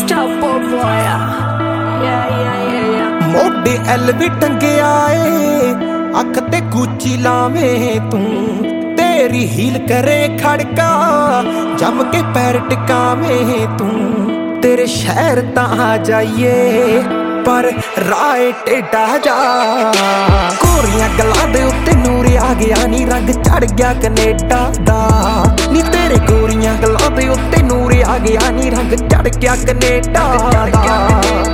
Chapo boy. Yeah. ਮੋਢੇ L V ਟੰਗਿਆ ਏ ਅੱਖ ਤੇ ਗੁੱਚੀ ਲਾਵੇਂ ਤੂੰ ਤੇਰੀ ਹੀਲ ਕਰੇ ਖੜਕਾ ਜੰਮ ਕੇ ਪੈਰ ਟਿਕਾਵੇਂ ਤੂੰ ਤੇਰੇ ਸ਼ਹਿਰ ਤਾਂ ਆ ਜਾਈਏ ਪਰ ਰਾਏ ਟੇਡਾ ਜਾ ਕੋਰੀਆਂ ਗਲਾਂ ਦੇ ਉੱਤੇ ਨੂਰ ਆ ਗਿਆ ਨੀ ਰੰਗ ਚੜ ਗਿਆ ਕੈਨੇਡਾ ਦਾ ਨੀ ਤੇਰੇ ਗੋਰੀਆਂ ਗਲਾਂ ਦੇ ਉੱਤੇ ਨੂਰ ਆ ਗਿਆ ਨੀ ਰੰਗ ਚੜ ਗਿਆ ਕੈਨੇਡਾ ਦਾ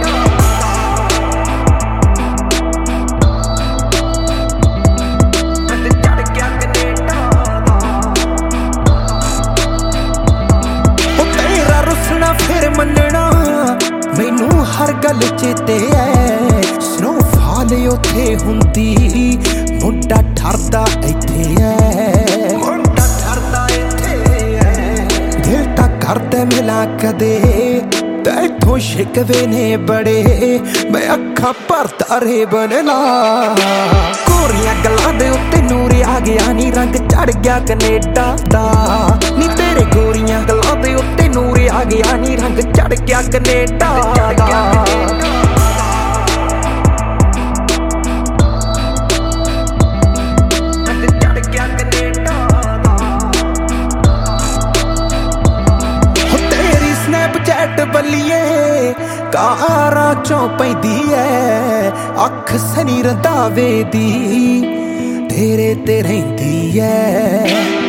ਫਿਰ ਮੰਨਣਾ ਮੈਨੂੰ ਹਰ ਗੱਲ ਚੇਤੇ ਐ ਸਨੋਫਾਲ ਉੱਥੇ ਹੁੰਦੀ ਮੁੰਡਾ ਠਰਦਾ ਇੱਥੇ ਐ ਮੁੰਡਾ ਠਰਦਾ ਇੱਥੇ ਐ ਦਿਲ ਤਾਂ ਕਰਦਾ ਮਿਲਾ ਕਦੇ ਤੈਥੋਂ ਸ਼ਿਕਵੇ ਨੇ ਬੜੇ ਮੈਂ ਅੱਖਾਂ ਭਰਦਾ ਰੇ ਬਣਨਾ ਕੋਰੀਆਂ ਗੱਲਾਂ ਦੇ ਉੱਤੇ ਨੂਰ ਆ ਗਿਆ ਨੀ ਰੰਗ ਚੜ ਗਿਆ ਕੈਨੇਡਾ ਦਾ ਨੀ ਤੇਰੇ ਗੋਰੀਆਂ ਗੱਲਾਂ ਦੇ ਉੱਤੇ ਨੂਰ ਆ ਗਿਆ ਨੀ ਰੰਗ ਚੜ ਗਿਆ ਕੈਨੇਡਾ ਦਾ ਸਨੈਪਚੈਟ ਬੱਲੀਏ ਕਾਰਾਂ ਚੋਂ ਪੈਂਦੀ ਐ ਅੱਖ ਸਨੀ ਰੰਧਾਵੇ ਦੀ ਤੇਰੇ ਤੇ ਰਹਿੰਦੀ ਐ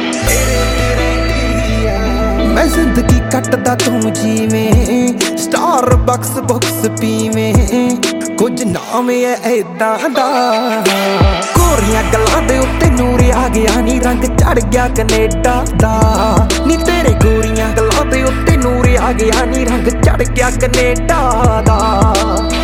ਮੈਂ ਜ਼ਿੰਦਗੀ ਕੱਟਦਾ ਤੂੰ ਜੀਵੇਂ ਸਟਾਰਬਕਸ ਬੁਕਸ ਪੀਵੇਂ ਕੁਝ ਨਾਮ ਐ ਏਦਾਂ ਦਾ ਕੋਰੀਆਂ ਗੱਲਾਂ ਦੇ ਉੱਤੇ ਨੂਰ ਆ ਗਿਆ ਨੀ ਰੰਗ ਚੜ ਗਿਆ ਕੈਨੇਡਾ ਦਾ ਨੀ ਤੇਰੇ ਗੋਰੀਆਂ ਗੱਲਾਂ ਦੇ ਉੱਤੇ ਨੂਰ ਆ ਗਿਆ ਨੀ ਰੰਗ ਚੜ ਗਿਆ ਕੈਨੇਡਾ ਦਾ